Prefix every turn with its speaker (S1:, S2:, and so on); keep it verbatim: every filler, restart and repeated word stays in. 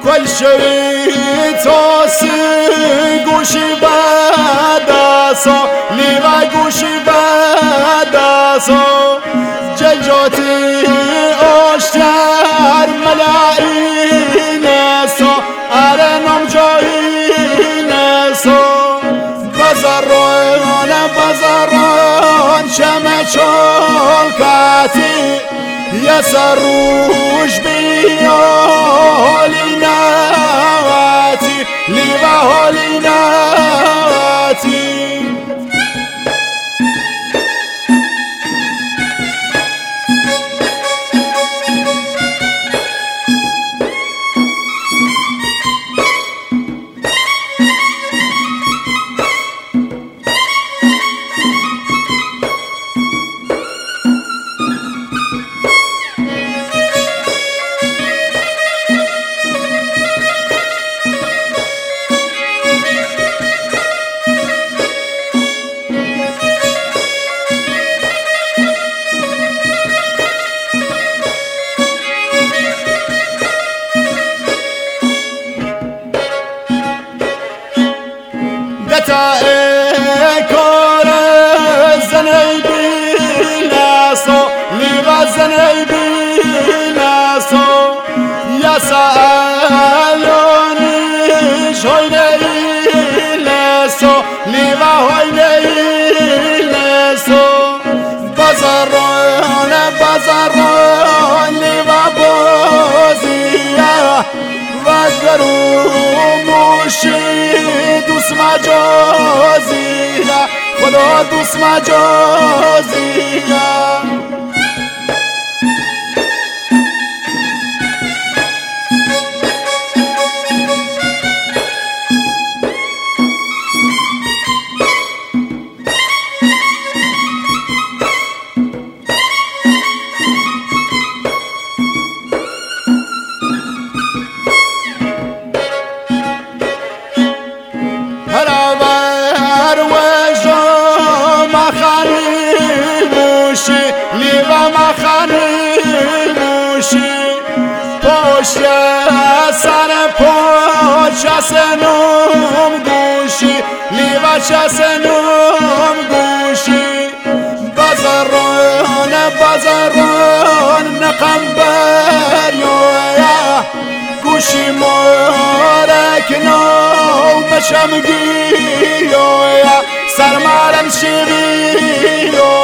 S1: كل شيء توسي قوشي بداسو ليغا قوشي بداسو جلجوتي اشتر ملائي نسو ارنم جاي نسو بزرون بزرون شمع شلكاتي يسروش بيولي نواتي لبهولي نواتي كور الزنيبي ناسو لغا الزنيبي ناسو يسألوني شويني ناسو لغا هويني ناسو بزرون بزرون لغا بوزيا وقرو موشي دوست مجازیه خدا دوست مجازیه لغا خانموشی پشت سر پشت سنوم گوشی لغا سنوم گوشی بزرون بزرون نقنبر یویا گوشی مورک نو بشمگی یویا سرمارم شیری